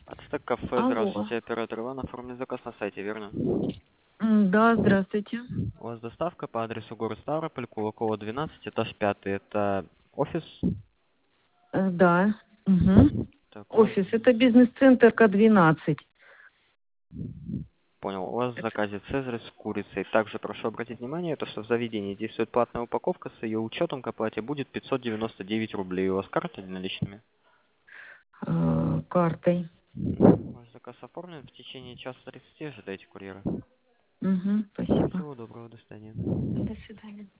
Ацтек кафе, Алло. здравствуйте, оператор Иван, оформлен заказ на сайте, верно? Да, здравствуйте. У вас доставка по адресу город Ставрополь, Кулакова, 12, этаж 5. Это офис? Да. Угу. Так, у вас... Офис. Это бизнес-центр К12. Понял, у вас в заказе цезарь с курицей. Также прошу обратить внимание, то, что в заведении действует платная упаковка, с ее учетом к оплате будет 599 рублей. У вас карта или наличными? Картой. Ваш заказ оформлен, в течение часа 30 ожидайте курьера. Угу. Спасибо. Всего доброго, до свидания. До свидания.